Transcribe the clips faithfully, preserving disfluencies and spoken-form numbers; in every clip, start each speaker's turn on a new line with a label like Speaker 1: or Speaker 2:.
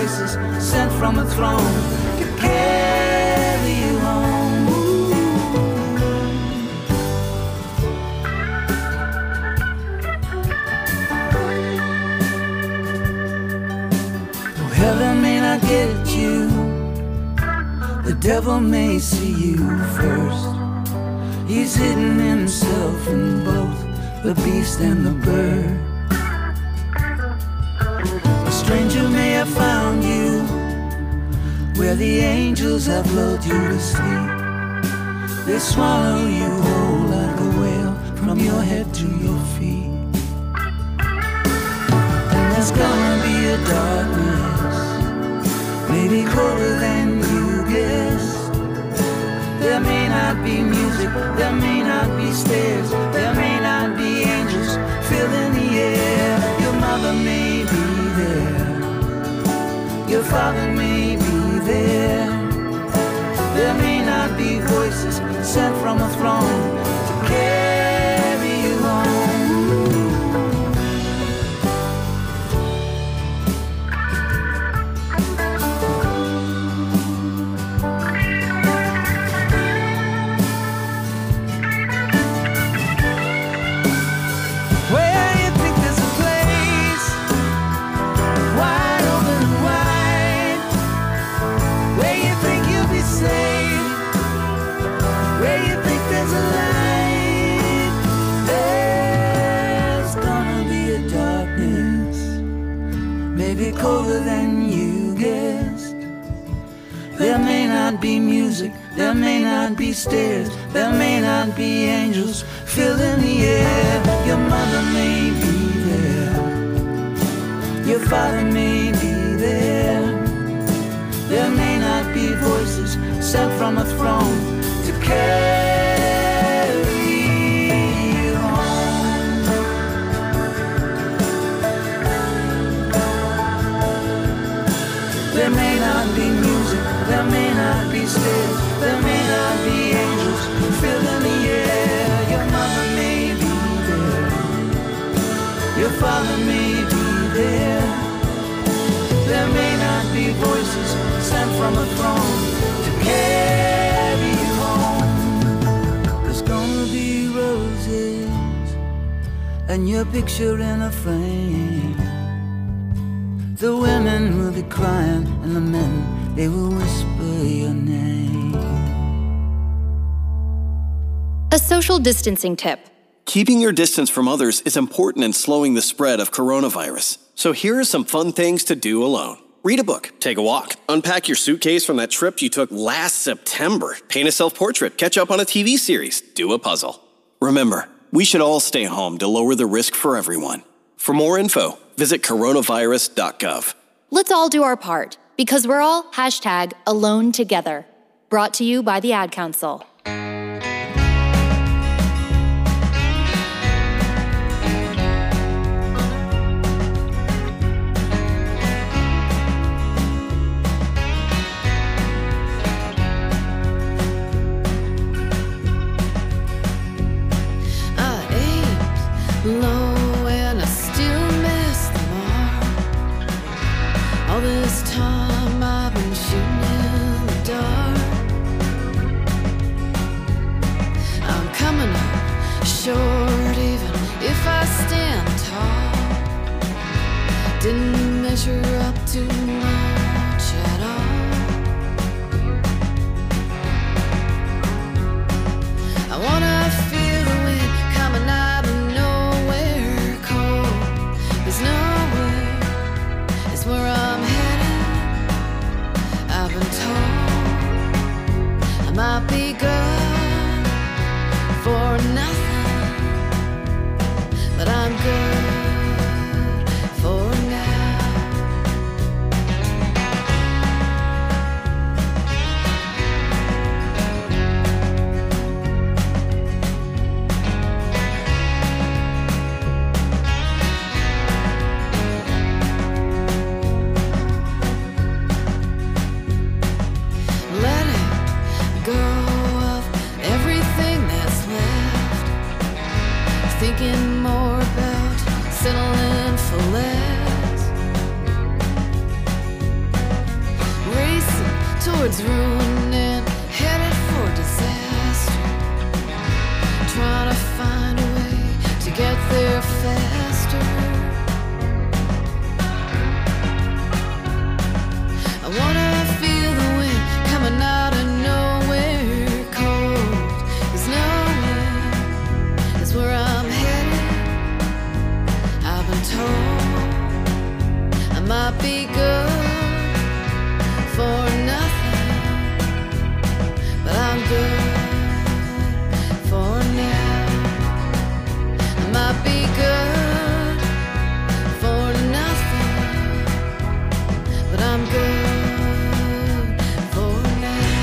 Speaker 1: voices sent from a throne to carry you home. Though heaven may not get at you, the devil may see you first. He's hidden himself in both the beast and the bird. A stranger may have found you where the angels have lulled you to sleep. They swallow you whole like a whale from your head to your feet. And there's gonna be a darkness, maybe colder than you guessed. There may not be music, there may not be stairs, there may not be angels filling the air. Your mother may be there, your father may be there. There may not be voices sent from a throne to carry you home. Colder than you guessed. There may not be music, there may not be stairs, there may not be angels filling the air. Your mother may be there, your father may be there. There may not be voices sent from a throne to carry you home. There may not be music, there may not be stairs, there may not be angels filling the air. Your mother may be there, your father may be there. There may not be voices sent from a throne to carry you home. There's gonna be roses and your picture in a frame. The women will be crying and the men, they will whisper your name.
Speaker 2: A social distancing tip.
Speaker 3: Keeping your distance from others is important in slowing the spread of coronavirus. So here are some fun things to do alone. Read a book, take a walk, unpack your suitcase from that trip you took last September, paint a self-portrait, catch up on a T V series, do a puzzle. Remember, we should all stay home to lower the risk for everyone. For more info, visit coronavirus dot gov.
Speaker 2: Let's all do our part, because we're all hashtag alone together. Brought to you by the Ad Council.
Speaker 4: Low and I still miss the mark. All this time I've been shooting in the dark. I'm coming up short even if I stand tall. Didn't measure up to much at all. I wanna feel the wind coming out. Where I'm headed, I've been told I might be good for nothing, but I'm good for now. Go of everything that's left. towards ruin and headed for disaster. Trying to find a way to get there faster. I wanna feel the wind coming out of nowhere. Cold is nowhere, is where I'm headed. I've been told I might be good for nothing, but I'm good for now. I might be good for nothing, but I'm good for now.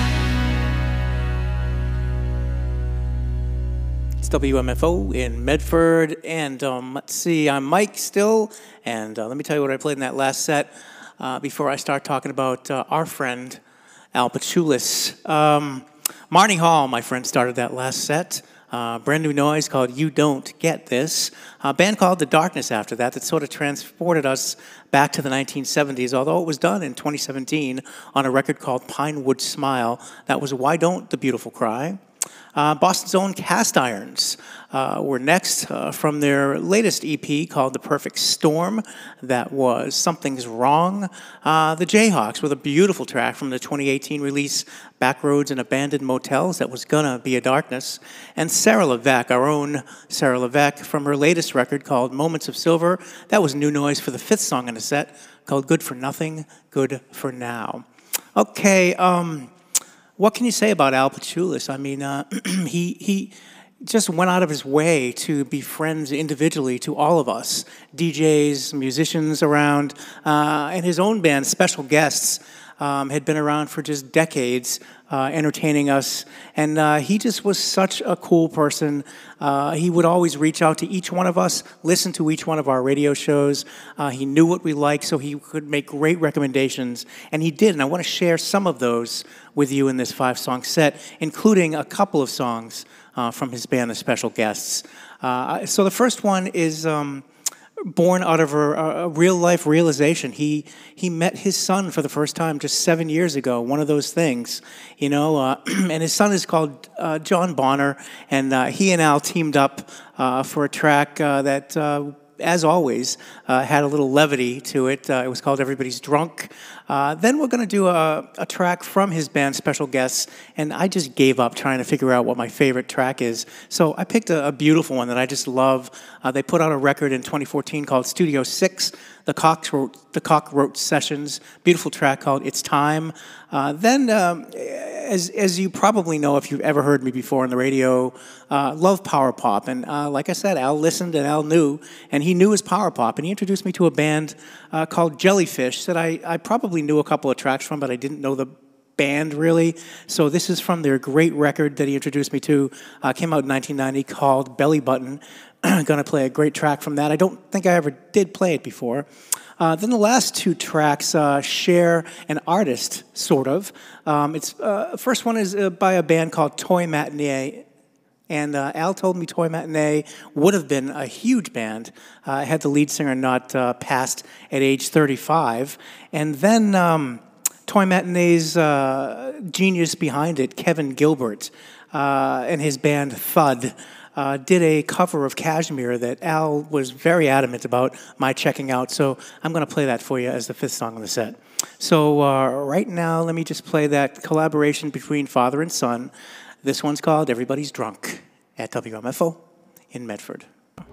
Speaker 5: It's W M F O in Medford, and um, let's see, I'm Mike still, and uh, let me tell you what I played in that last set uh, before I start talking about uh, our friend, Al Pachulis. Um, Marnie Hall, my friend, started that last set. Uh, brand new noise called You Don't Get This. A band called The Darkness after that that sort of transported us back to the nineteen seventies, although it was done in twenty seventeen on a record called Pinewood Smile. That was Why Don't the Beautiful Cry. Uh, Boston's own Cast Irons uh, were next uh, from their latest E P called The Perfect Storm. That was Something's Wrong. Uh, the Jayhawks with a beautiful track from the twenty eighteen release Backroads and Abandoned Motels. That was Gonna Be a Darkness. And Sarah Levesque, our own Sarah Levesque, from her latest record called Moments of Silver. That was new noise for the fifth song in the set called Good for Nothing, Good for Now. Okay, um... what can you say about Al Pachulis? I mean, uh, he he just went out of his way to be friends individually to all of us, D Js, musicians around, uh, and his own band, Special Guests, um, had been around for just decades, uh, entertaining us. And uh, he just was such a cool person. Uh, he would always reach out to each one of us, listen to each one of our radio shows. Uh, he knew what we liked, so he could make great recommendations. And he did, and I want to share some of those with you in this five-song set, including a couple of songs uh, from his band, The Special Guests. Uh, so the first one is um, born out of a, a real-life realization. He he met his son for the first time just seven years ago, one of those things, you know, uh, and his son is called uh, John Bonner, and uh, he and Al teamed up uh, for a track uh, that, uh, as always, uh, had a little levity to it. Uh, it was called Everybody's Drunk. Uh, then we're going to do a, a track from his band, Special Guests, and I just gave up trying to figure out what my favorite track is. So I picked a, a beautiful one that I just love. Uh, they put out a record in twenty fourteen called Studio Six, the Cock wrote, the Cock wrote Sessions. Beautiful track called It's Time. Uh, then, um, as as you probably know if you've ever heard me before on the radio, uh, love power pop. And uh, like I said, Al listened and Al knew, and he knew his power pop. And he introduced me to a band uh, called Jellyfish that I, I probably knew a couple of tracks from, but I didn't know the band really. So this is from their great record that he introduced me to. Uh, came out in nineteen ninety called Belly Button. Gonna play a great track from that. I don't think I ever did play it before. Uh, then the last two tracks uh, share an artist, sort of. Um, it's uh, first one is uh, by a band called Toy Matinee. And uh, Al told me Toy Matinee would have been a huge band uh, had the lead singer not uh, passed at age thirty-five. And then um, Toy Matinee's uh, genius behind it, Kevin Gilbert, uh, and his band Thud, uh, did a cover of Kashmir that Al was very adamant about my checking out. So I'm going to play that for you as the fifth song on the set. So uh, right now, let me just play that collaboration between father and son. This one's called Everybody's Drunk at W M F O in Medford.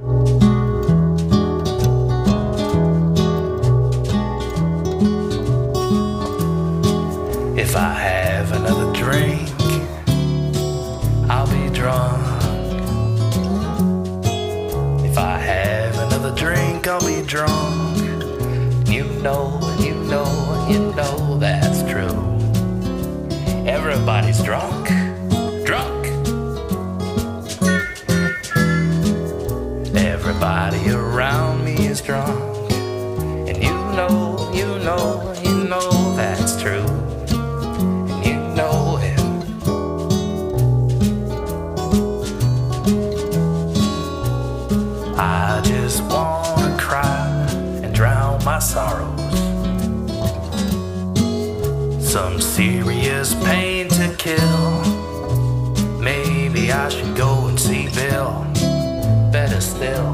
Speaker 6: If I have another drink, I'll be drunk. If I have another drink, I'll be drunk. You know, you know, you know that's true. Everybody's drunk. Drunk. Everybody around me is drunk, and you know, you know, you know that's true, and you know it. I just wanna cry and drown my sorrows, some serious pain to kill. Maybe I should go and see Bill. Better still.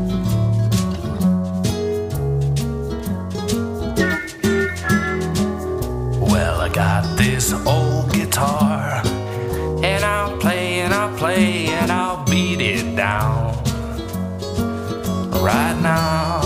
Speaker 6: Well, I got this old guitar, and I'll play and I'll play and I'll beat it down right now.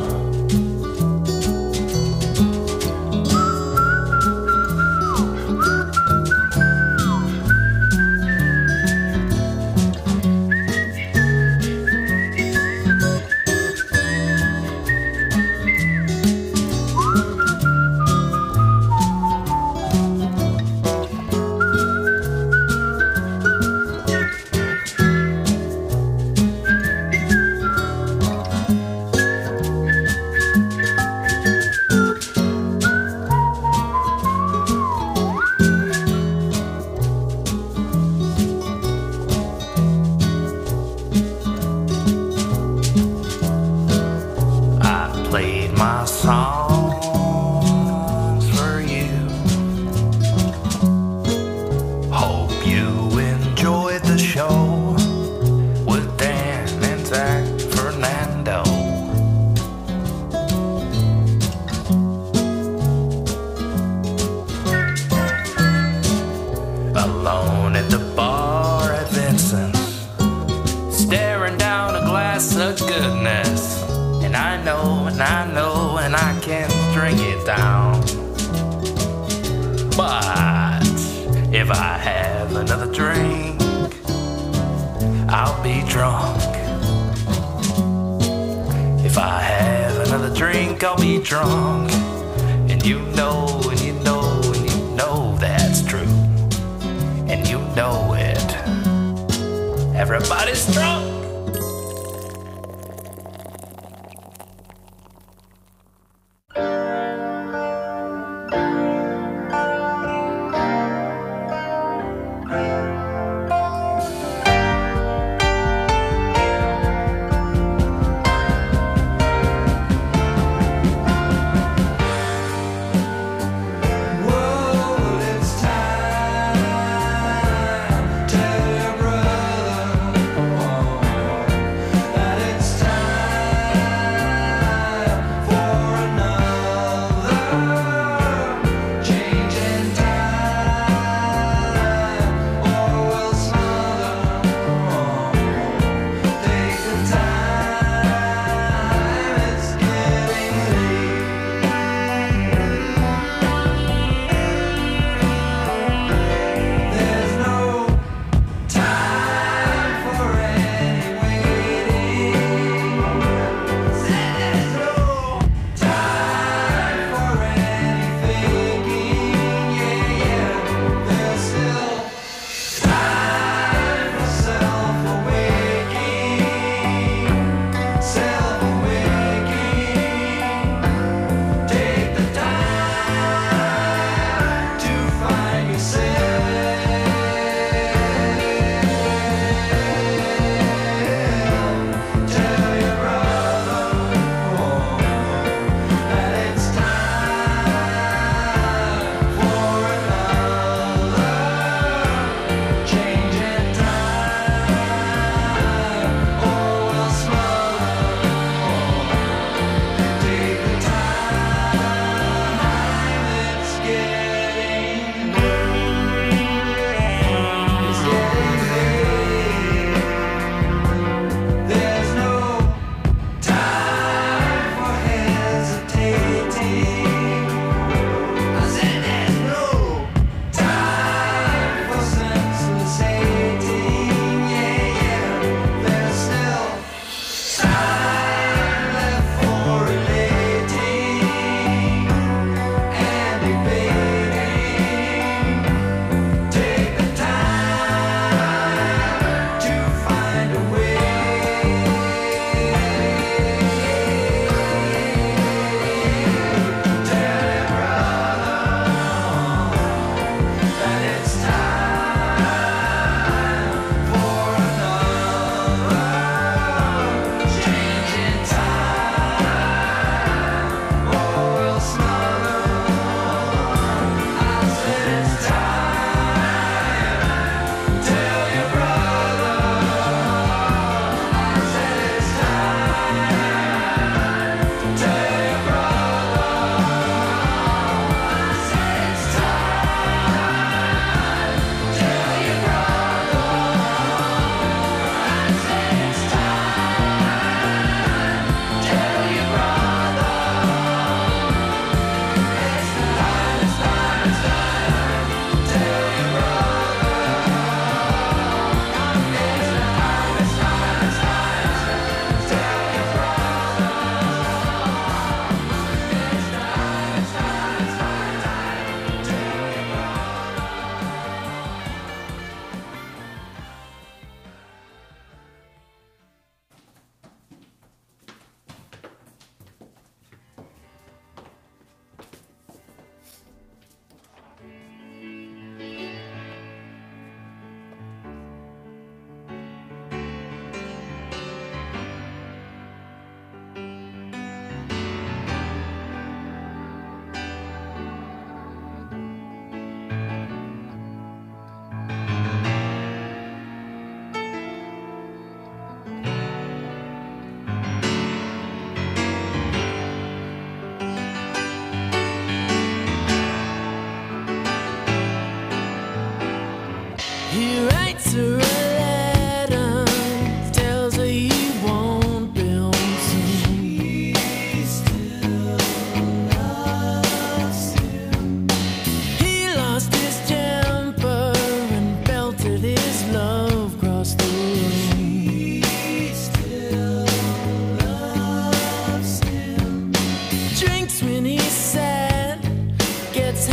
Speaker 6: Drunk, and you know, and you know, and you know that's true, and you know it. Everybody's drunk.
Speaker 1: Tell your brother, oh.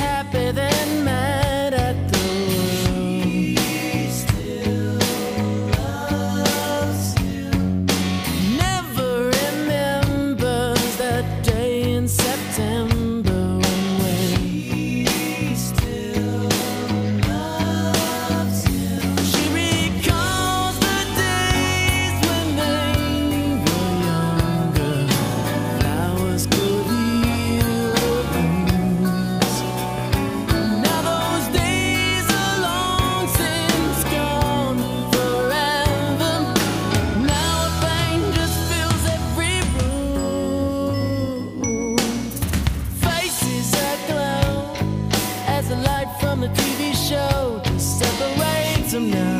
Speaker 4: happy than mad at the world. She still loves him. Never remembers that day in September when he still loves him. She recalls the days when they were younger. Flowers could heal wounds. Now those days are long since gone forever. Now a pain just fills every room. Faces aglow as the light from the T V show just separates them now.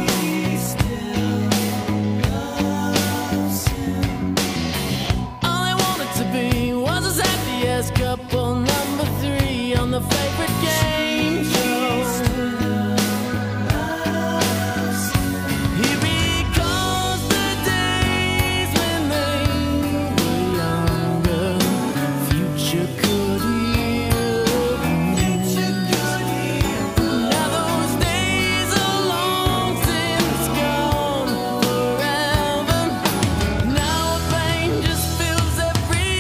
Speaker 4: All they wanted to be was as happy as couple number three on the favorite game show. He recalls the days when they were younger. Future could heal. Now those days are long since gone forever. Now a pain just fills every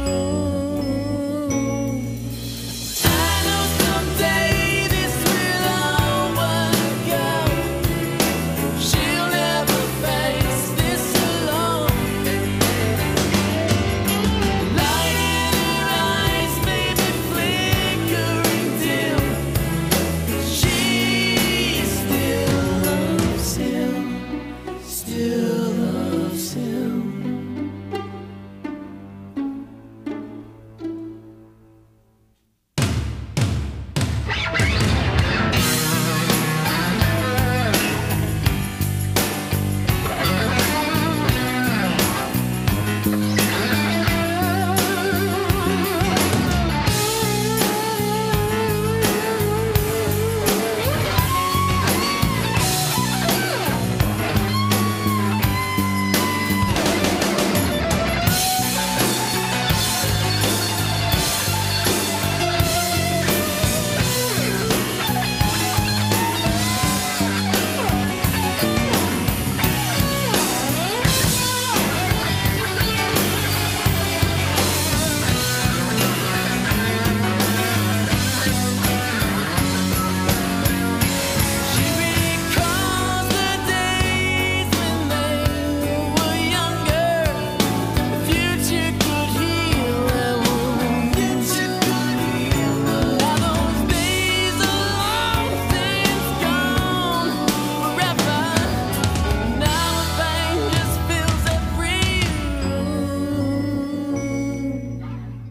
Speaker 4: room. I know someday this will all work out. She'll never face this alone. Light in her eyes may be flickering dim. She still loves him, still loves him. She recalls the days when they were younger. The future could heal their wounds. Now those days are long since gone forever. Now a pain just fills every room.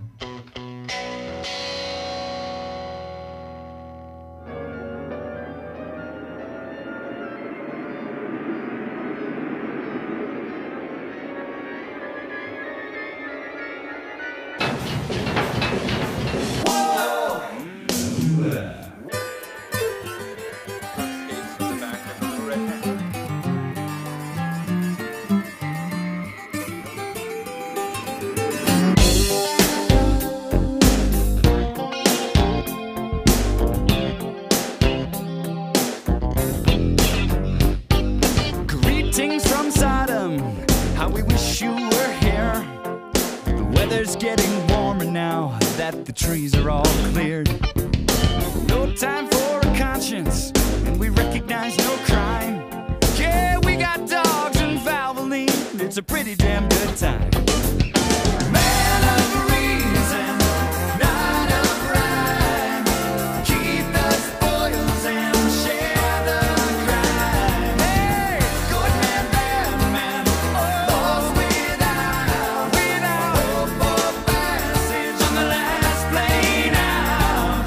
Speaker 7: Greetings from Sodom, how we wish you were here. The weather's getting warmer now that the trees are all cleared. No time for a conscience, and we recognize no crime. Yeah, we got dogs and Valvoline, it's a pretty damn good time. Man of reason, not of rhyme. Keep the spoils and share the crime. Hey, good man, bad man, lost without, without hope for passage on the last plane out.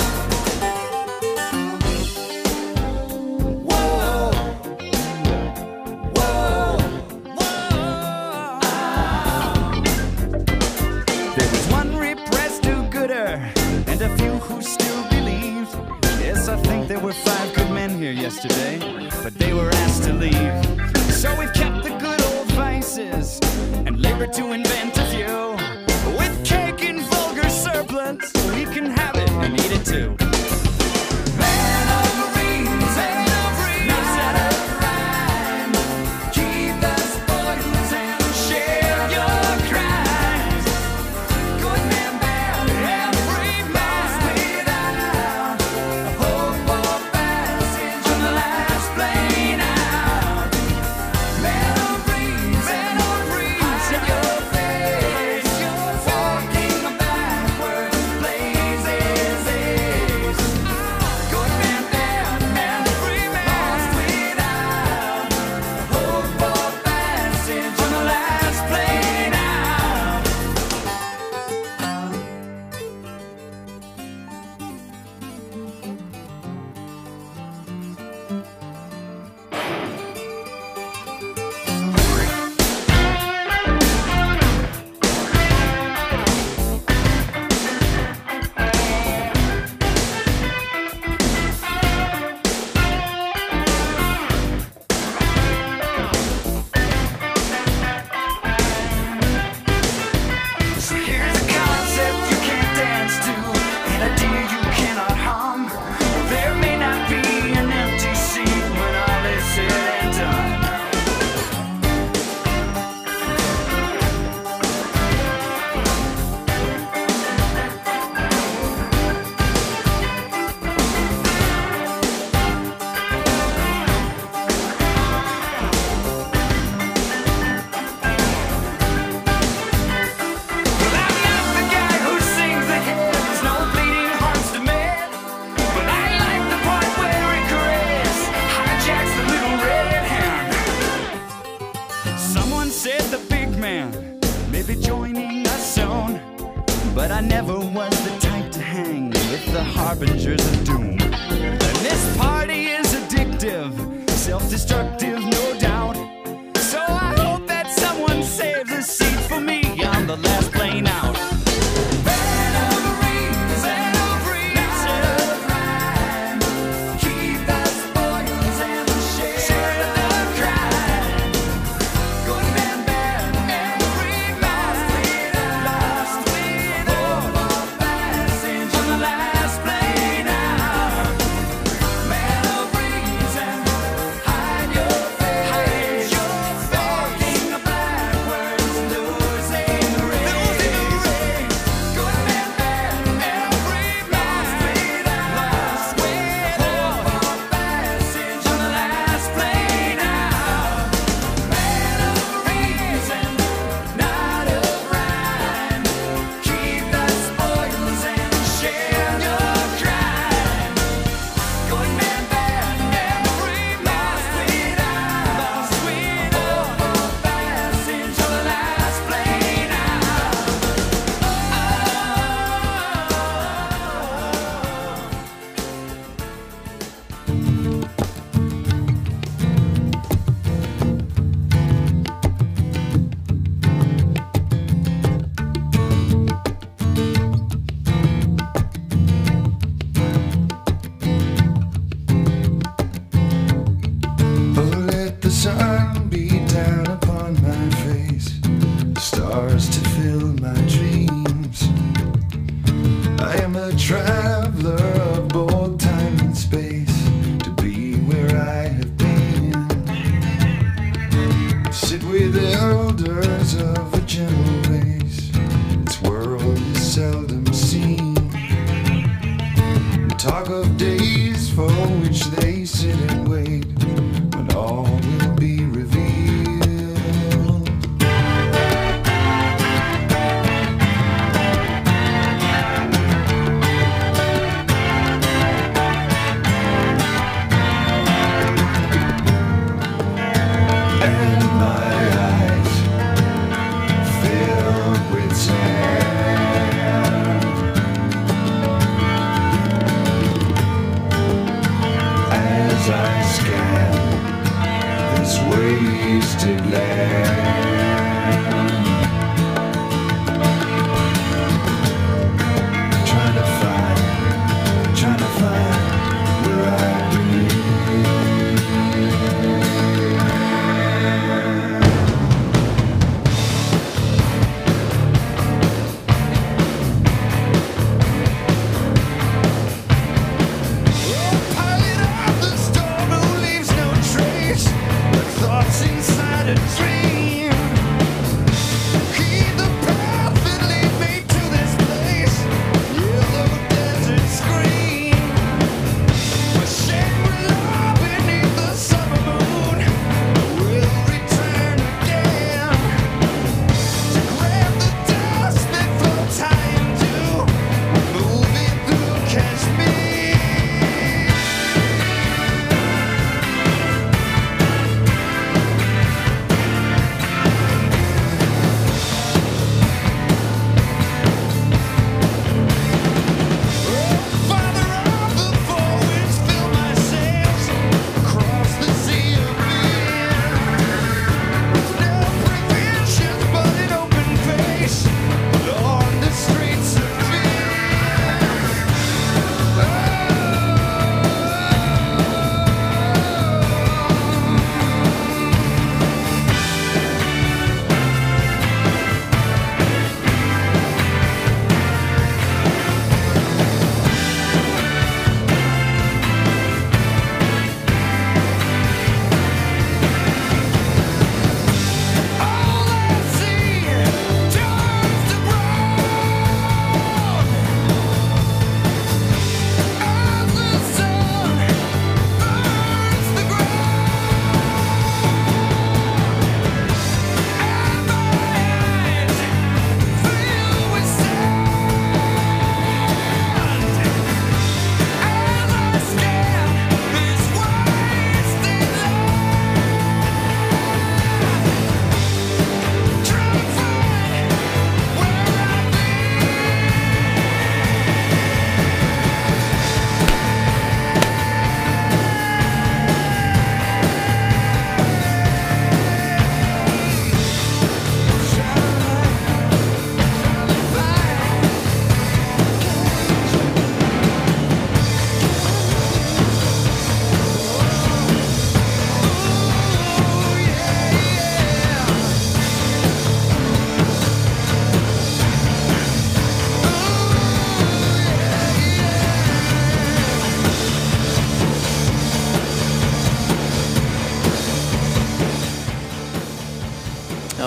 Speaker 7: Whoa, whoa, whoa. There was one repressed do-gooder and a few who still believed. Yes, I think there were five good men here yesterday, but they were asked to leave. So we've kept the good old vices and labored to invent a few. With cake and vulgar surplus, we can have it and eat it too. never was the type to hang with the harbingers of doom. And this party is addictive, self-destructive, no doubt. So I hope that someone saves a seat for me on the last plane out.
Speaker 1: Inside a dream.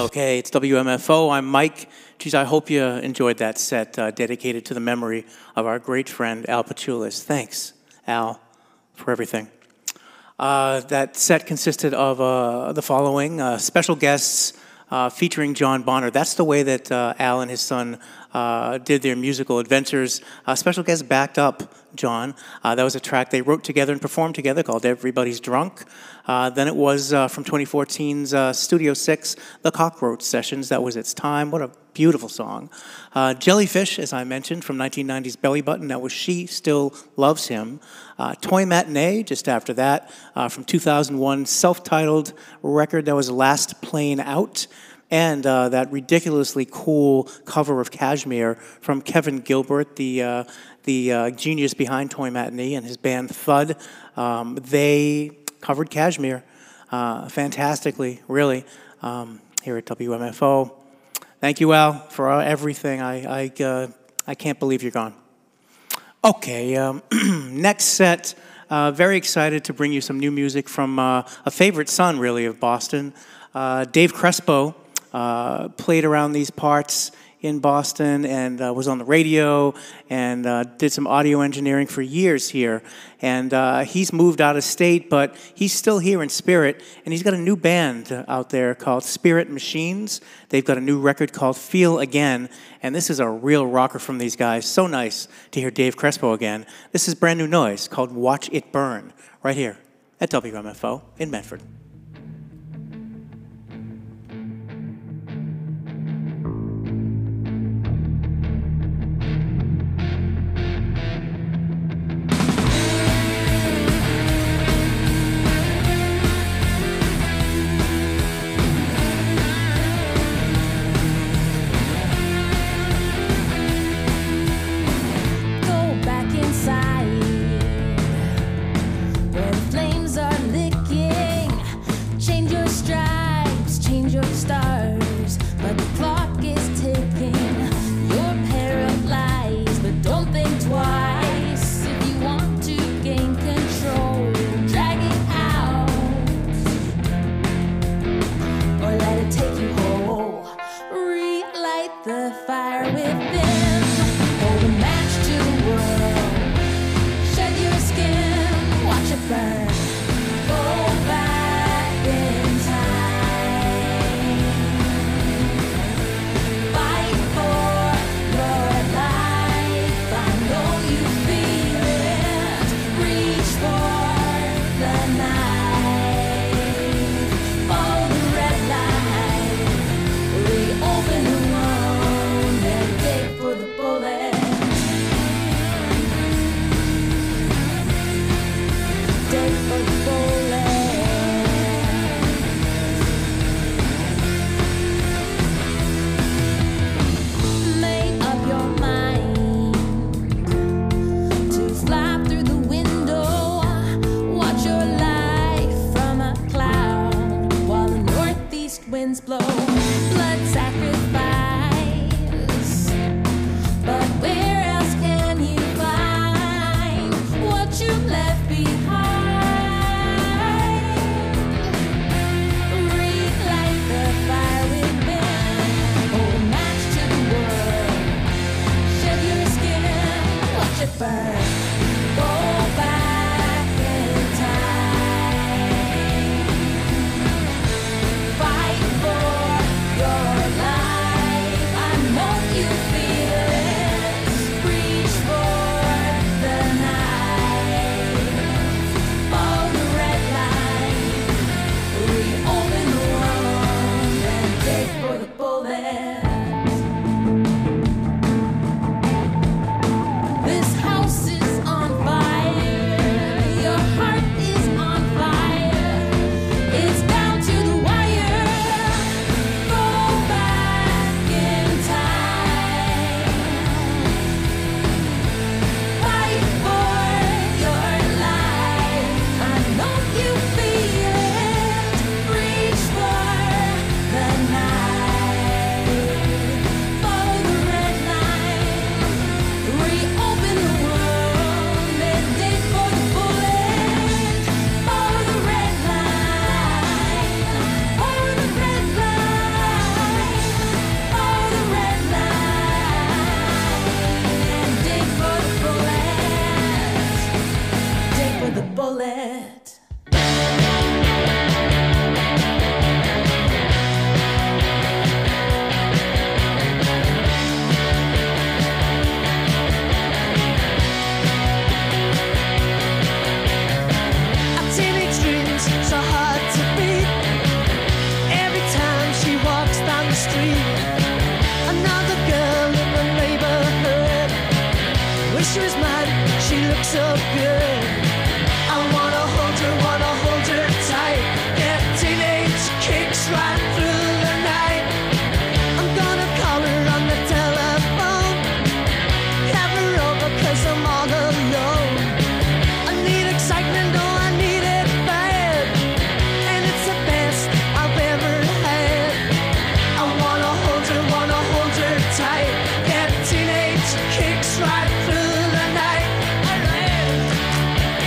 Speaker 5: Okay, it's W M F O. I'm Mike. Geez, I hope you enjoyed that set uh, dedicated to the memory of our great friend Al Pachulis. Thanks, Al, for everything. Uh, that set consisted of uh, the following uh, special guests uh, featuring John Bonner. That's the way that uh, Al and his son uh, did their musical adventures. Uh, special guests backed up John. Uh, that was a track they wrote together and performed together called Everybody's Drunk. Uh, then it was uh, from twenty fourteen's uh, Studio six, The Cockroach Sessions. That was its time. What a beautiful song. Uh, Jellyfish, as I mentioned, from nineteen ninety's Belly Button. That was She Still Loves Him. Uh, Toy Matinee, just after that, uh, from two thousand one, self-titled record that was Last Plane Out. And uh, that ridiculously cool cover of Kashmir from Kevin Gilbert, the uh, the uh, genius behind Toy Matinee, and his band Thud. Um, they covered Kashmir uh, fantastically, really, um, here at W M F O. Thank you, Al, for uh, everything. I I, uh, I can't believe you're gone. Okay, um, next set. Uh, very excited to bring you some new music from uh, a favorite son, really, of Boston, uh, Dave Crespo. Uh, played around these parts in Boston and uh, was on the radio and uh, did some audio engineering for years here. And uh, he's moved out of state, but he's still here in spirit. And he's got a new band out there called Spirit Machines. They've got a new record called Feel Again. And this is a real rocker from these guys. So nice to hear Dave Crespo again. This is brand new noise called Watch It Burn, right here at W M F O in Medford.
Speaker 8: Where the flames are licking with a bullet. Our teenage dreams so hard to beat. Every time she walks down the street, another girl in the neighborhood. Wish she was mine, she looks so good. I wanna hold her, wanna hold her tight. Get teenage kicks right through the night. I'm gonna call her on the telephone, have her over 'cause I'm all alone. I need excitement, oh I need it bad, and it's the best I've ever had. I wanna hold her, wanna hold her tight. Get teenage kicks right through the night. Alright.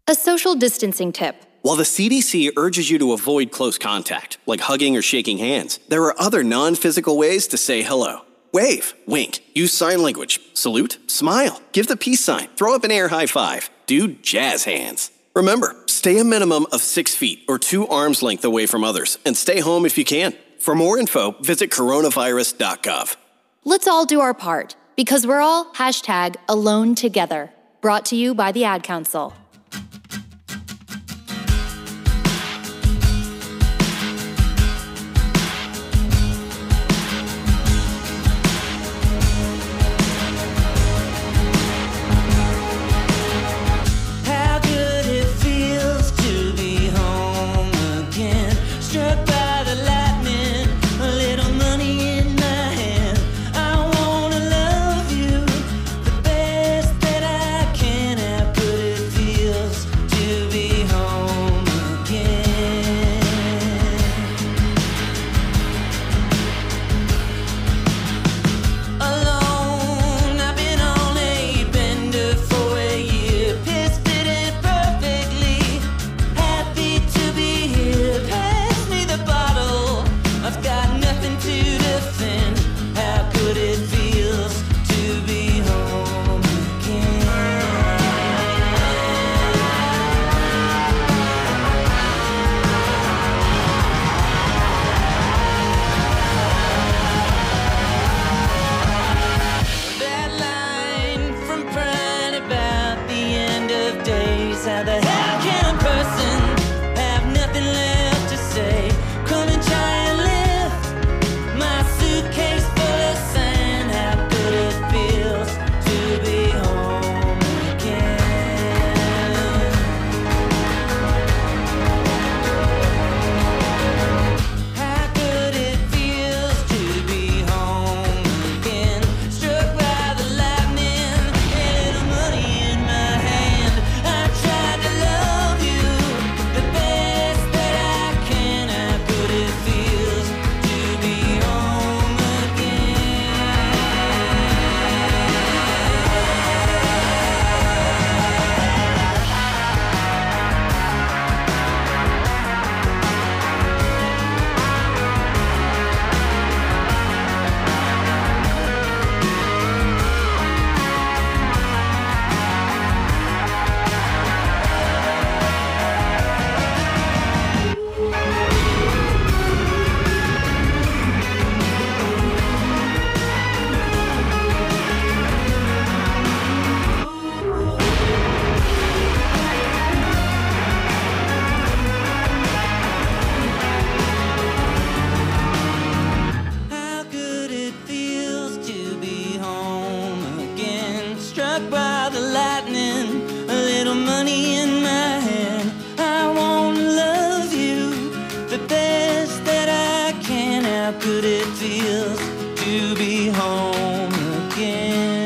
Speaker 2: A social distancing tip.
Speaker 3: While the C D C urges you to avoid close contact, like hugging or shaking hands, there are other non-physical ways to say hello. Wave, wink, use sign language, salute, smile, give the peace sign, throw up an air high five, do jazz hands. Remember, stay a minimum of six feet or two arms length away from others, and stay home if you can. For more info, visit coronavirus dot gov.
Speaker 2: Let's all do our part, because we're all hashtag alone together. Brought to you by the Ad Council.
Speaker 1: How good it feels to be home again. Struck by the lightning, a little money in my hand. I wanna love you the best that I can. How good it feels to be home again. Alone, I've been on a bender for a year. Pissed it in perfectly. Happy to be here. Pass me the bottle. I've got nothing to defend. How good it feels to be home again. That line from Pride about the end of days. How the hell can a person have nothing left to say? Come and try and lift my suitcase full of sand. How good it feels to be home again. How good it feels to be home again. Struck by the lightning, a little money in my hand. I tried to love you the best that I can. How good it feels to be home again. How good it feels to be home again. Struck by the lightning, a little money in my hand. I wanna love you the best that I can. How good it feels to be home again.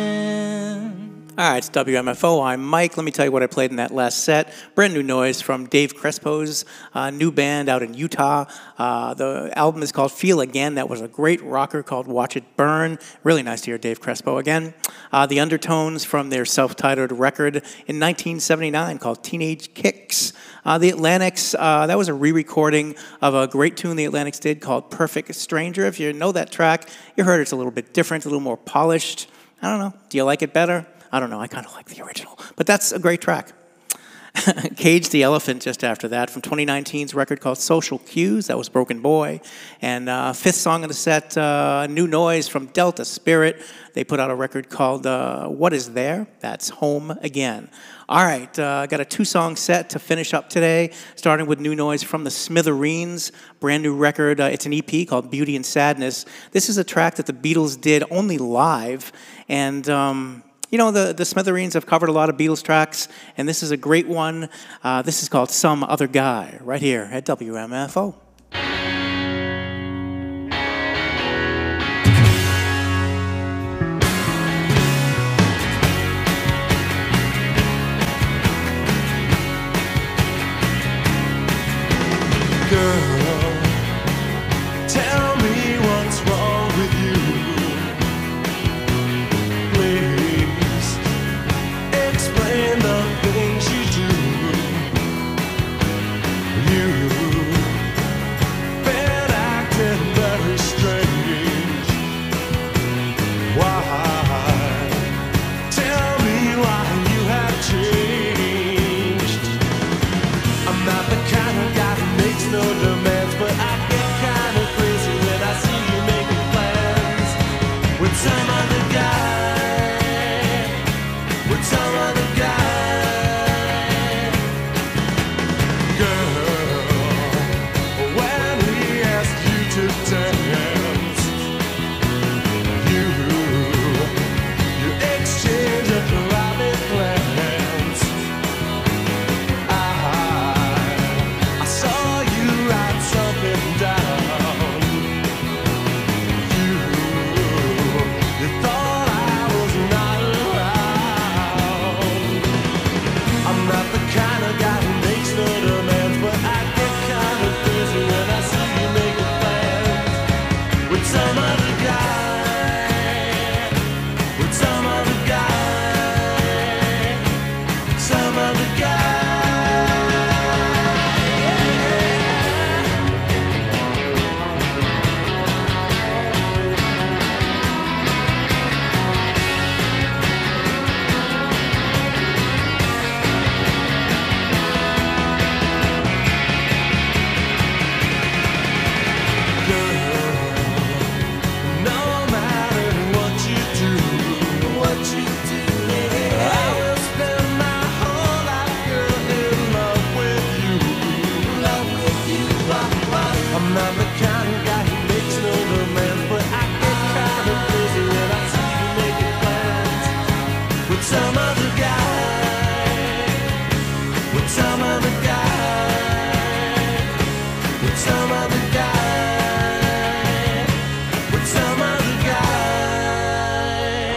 Speaker 5: All right, it's W M F O. I'm Mike. Let me tell you what I played in that last set. Brand new noise from Dave Crespo's uh, new band out in Utah. Uh, the album is called Feel Again. That was a great rocker called Watch It Burn. Really nice to hear Dave Crespo again. Uh, the Undertones from their self-titled record in nineteen seventy-nine called Teenage Kicks. Uh, the Atlantics, uh, that was a re-recording of a great tune the Atlantics did called Perfect Stranger. If you know that track, you heard it's a little bit different, a little more polished. I don't know. Do you like it better? I don't know. I kind of like the original. But that's a great track. Cage the Elephant just after that from twenty nineteen's record called Social Cues. That was Broken Boy. And uh, fifth song of the set, uh, new noise from Delta Spirit. They put out a record called uh, What Is There? That's Home Again. All right, I uh, got a two-song set to finish up today, starting with new noise from the Smithereens, brand new record. Uh, it's an E P called Beauty and Sadness. This is a track that the Beatles did only live, and um, you know, the, the Smithereens have covered a lot of Beatles tracks, and this is a great one. Uh, this is called Some Other Guy, right here at W M F O.
Speaker 9: Girl, tell me what's wrong with you. Please explain the things you do. other guy, with some other guy, with some other guy.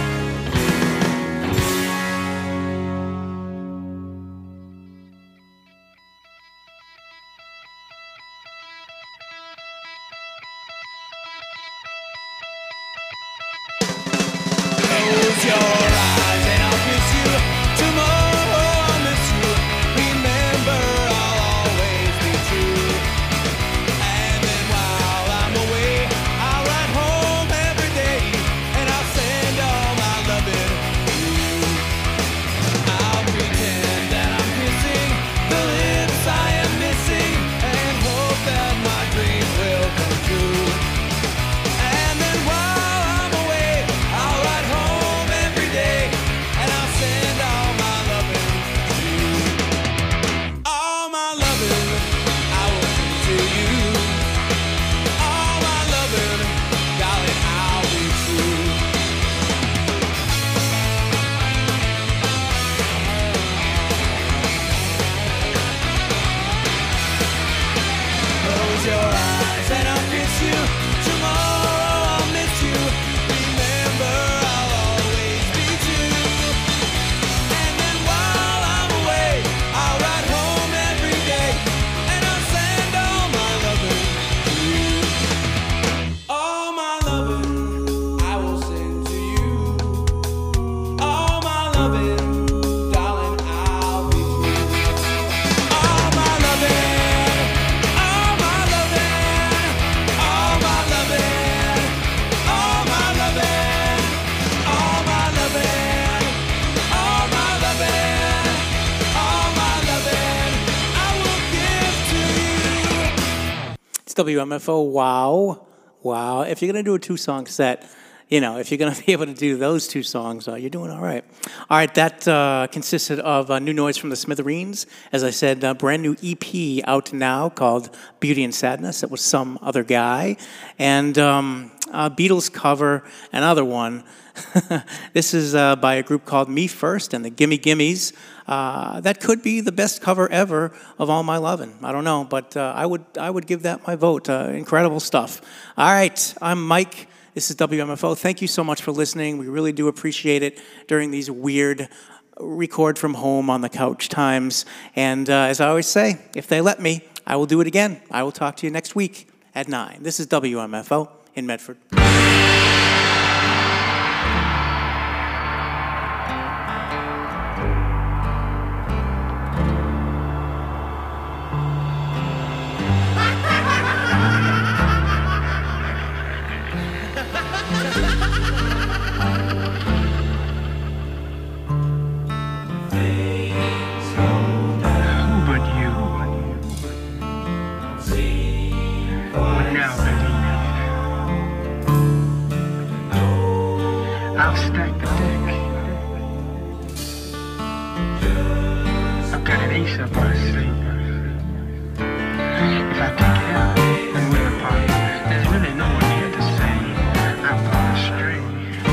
Speaker 9: Close your eyes and I'll kiss you. Tomorrow I'll miss you. Remember, I'll always be true. And then while I'm away, I'll ride home every day, and I'll send all my loving to you. I'll pretend that I'm kissing the lips I am missing, and hope that my dreams will come true. And then while I'm away, I'll ride home every day, and I'll send all my loving to you. All my loving I will send to you. All my loving, darling, I'll be true. Close your eyes and I'll kiss you. Tomorrow I'll miss you. Remember, I'll always be true. And then while I'm away, I'll ride home every day, and I'll send all my loving to you. All my loving I will send to you. All my loving, darling, I'll be true. All my loving, all my loving, all my loving, all my loving, all my loving, all my loving, all my loving, I will give to you.
Speaker 5: It's W M F O. Wow. Wow. If you're going to do a two-song set, you know, if you're going to be able to do those two songs, uh, you're doing all right. All right, that uh, consisted of uh, new noise from the Smithereens. As I said, a brand new E P out now called Beauty and Sadness. It was Some Other Guy. And um, a Beatles cover, another one. This is uh, by a group called Me First and the Gimme Gimmes. Uh, that could be the best cover ever of All My Lovin'. I don't know, but uh, I would I would give that my vote. Uh, incredible stuff. All right, I'm Mike. This is W M F O. Thank you so much for listening. We really do appreciate it during these weird record from home on the couch times. And uh, as I always say, if they let me, I will do it again. I will talk to you next week at nine. This is W M F O in Medford.
Speaker 10: But you would now believe. I'll stack the deck. I've got an ace up my sleeve. If I take it out and win the party, there's really no one here to say I've gone astray.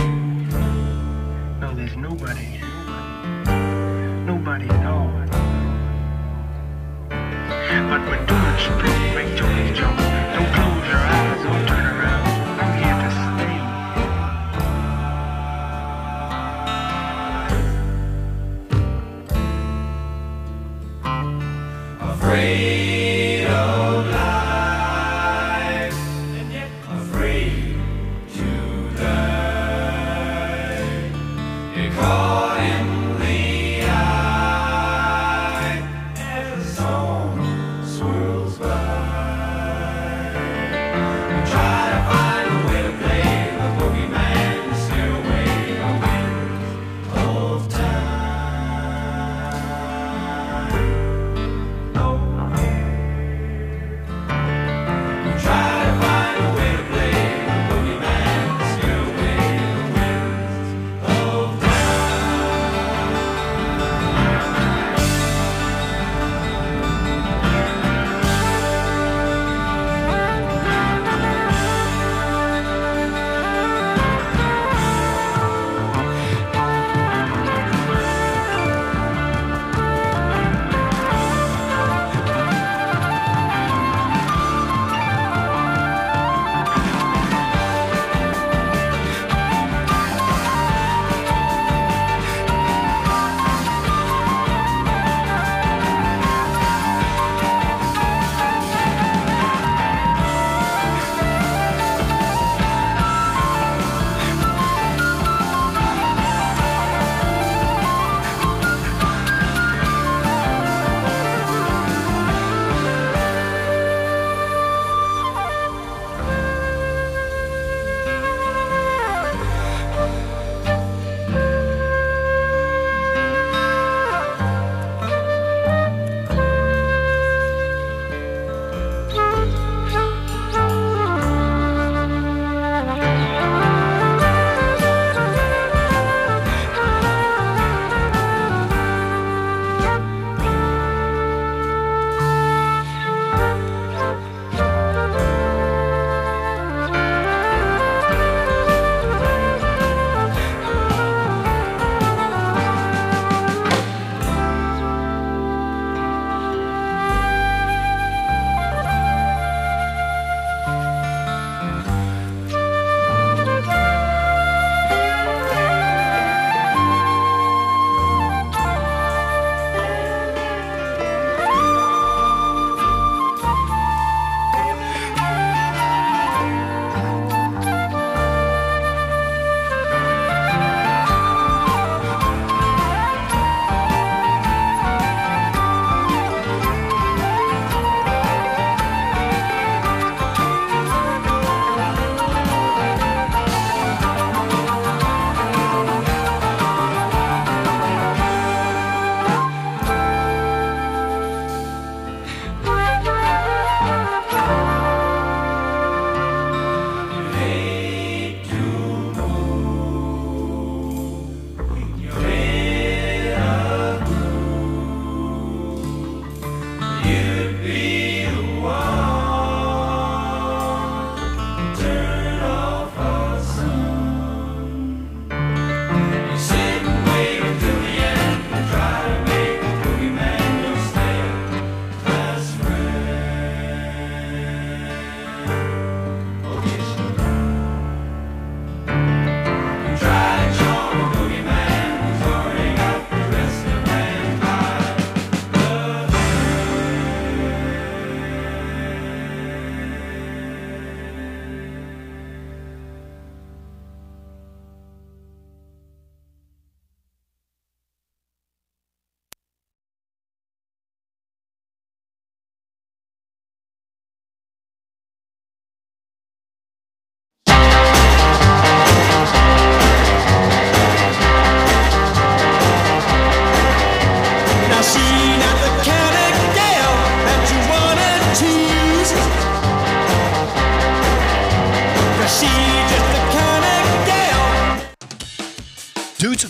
Speaker 10: No, there's nobody. Nobody at all. But when doing stroke, make Joey's joke. Don't close your eyes or turn around. I'm here to stay.
Speaker 9: Afraid of life, and yet afraid to die. You're caught in the eye as the song swirls by. You try to find a way to play the boogeyman to scare away the wind of time. Oh,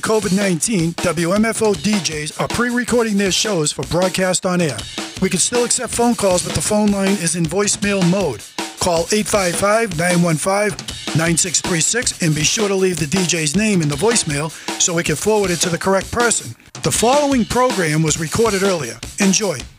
Speaker 11: covid nineteen, W M F O D Js are pre-recording their shows for broadcast on air. We can still accept phone calls, but the phone line is in voicemail mode. Call eight five five, nine one five, nine six three six and be sure to leave the D J's name in the voicemail so we can forward it to the correct person. The following program was recorded earlier. Enjoy.